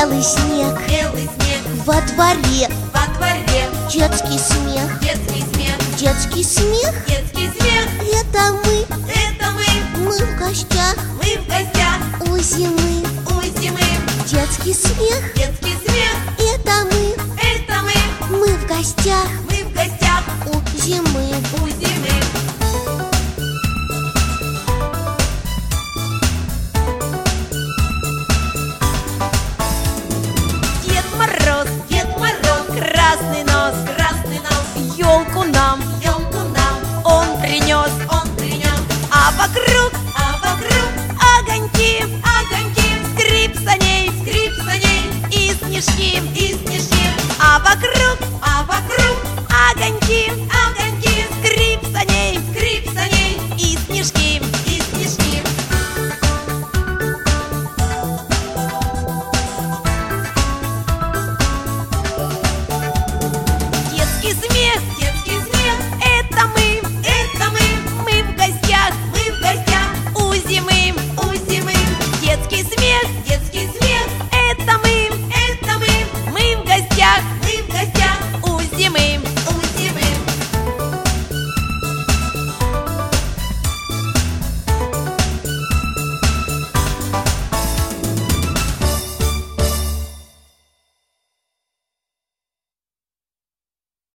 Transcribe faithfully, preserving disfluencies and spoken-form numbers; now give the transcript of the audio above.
белый снег, белый снег во дворе, во дворе, детский смех, детский смех, детский смех. детский смех. Это мы, Это мы, мы в гостях мы в гостях у зимы. у зимы. Детский смех, Детский смех. это мы, Это мы, мы в гостях мы в гостях у зимы. у зимы. Дед Мороз, Дед Мороз, красный нос, красный нос, елку нам, елку нам, он принес, он принес, а вокруг, а вокруг огоньки, огоньки, скрип саней, скрип саней, и снежки, и